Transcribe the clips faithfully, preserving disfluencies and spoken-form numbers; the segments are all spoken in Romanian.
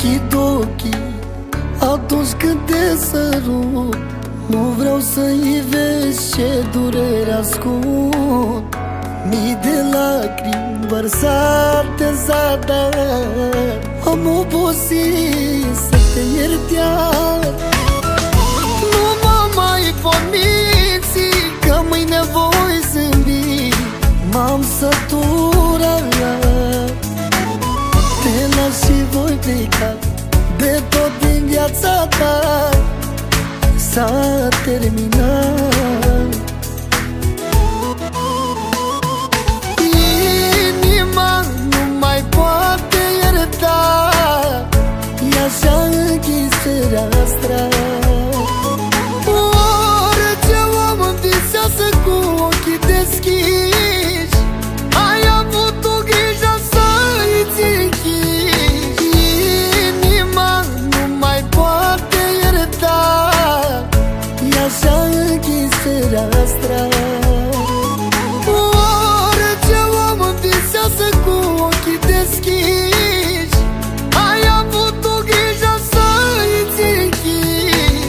închid ochii atunci când te sărut. Nu vreau să-i vezi ce durere ascund. Mii de lacrimi vărsate în zadar. Am obosit să te iert iar. Nu mă mai pot minți că mâine voi zâmbi. M-am săturat. Te las și voi pleca. De tot din viața ta s-a terminat. Inima nu mai poate ierta. E așa închis fereastra. Orice om visează cu ochii deschiși. Ai avut o grijă să-i ți închiși. Inima nu mai poate ierta. E așa închis fereastra. Orice om visează cu ochii deschiși. Ai avut o grijă să-i ți închiși.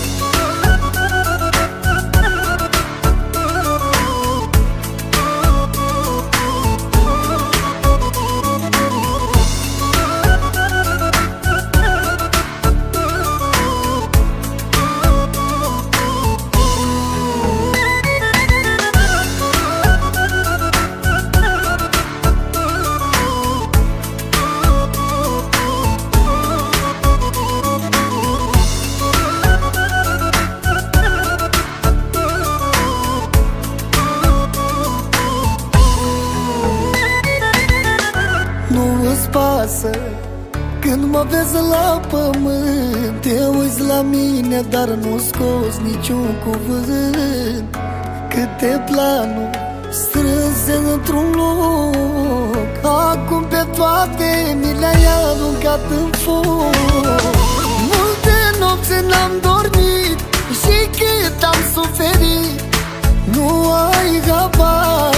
Nu îți pasă când mă vezi la pământ. Te uiți la mine, dar nu scoți niciun cuvânt. Câte planuri strânse într-un loc. Acum pe toate mi le-ai aruncat în foc. Multe nopți n-am dormit și cât am suferit nu ai habar.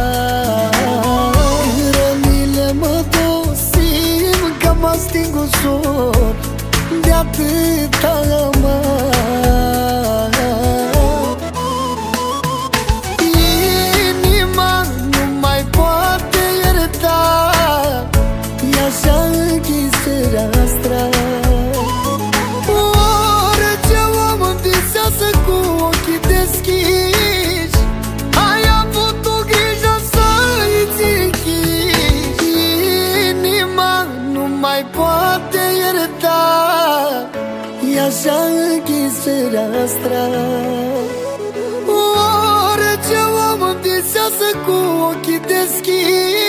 Mă sting ușor de atâta amar. Inima nu mai poate ierta. E așa închis fereastra. Orice om visează cu ochii deschiși. Ai avut o grijă să-i ți închiși. Inima nu mai poate ierta. E așa închis fereastra. Orice om visează cu ochii deschiși.